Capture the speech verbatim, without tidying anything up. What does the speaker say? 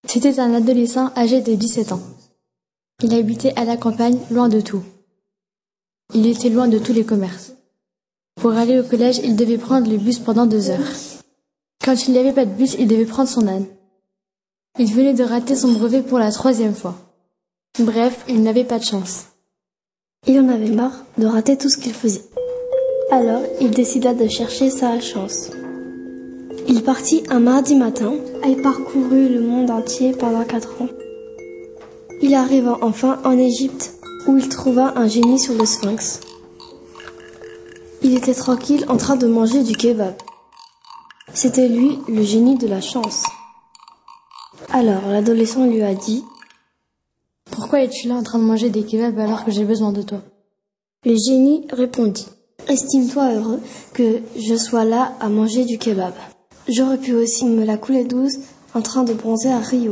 C'était un adolescent âgé de dix-sept ans. Il habitait à la campagne, loin de tout. Il était loin de tous les commerces. Pour aller au collège, il devait prendre le bus pendant deux heures. Quand il n'y avait pas de bus, il devait prendre son âne. Il venait de rater son brevet pour la troisième fois. Bref, il n'avait pas de chance. Il en avait marre de rater tout ce qu'il faisait. Alors, il décida de chercher sa chance. Il partit un mardi matin et parcourut le monde entier pendant quatre ans. Il arriva enfin en Égypte, où il trouva un génie sur le Sphinx. Il était tranquille en train de manger du kebab. C'était lui, le génie de la chance. Alors, l'adolescent lui a dit: « Pourquoi es-tu là en train de manger des kebabs alors que j'ai besoin de toi ?» Le génie répondit: « Estime-toi heureux que je sois là à manger du kebab. J'aurais pu aussi me la couler douce en train de bronzer à Rio. »